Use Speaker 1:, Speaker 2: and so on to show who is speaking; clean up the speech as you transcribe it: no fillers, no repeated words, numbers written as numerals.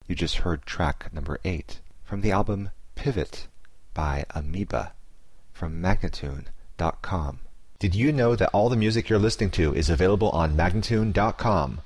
Speaker 1: You just heard track number 8 from the album Pivot by Amoeba from Magnatune.com. Did you know that all the music you're listening to is available on Magnatune.com?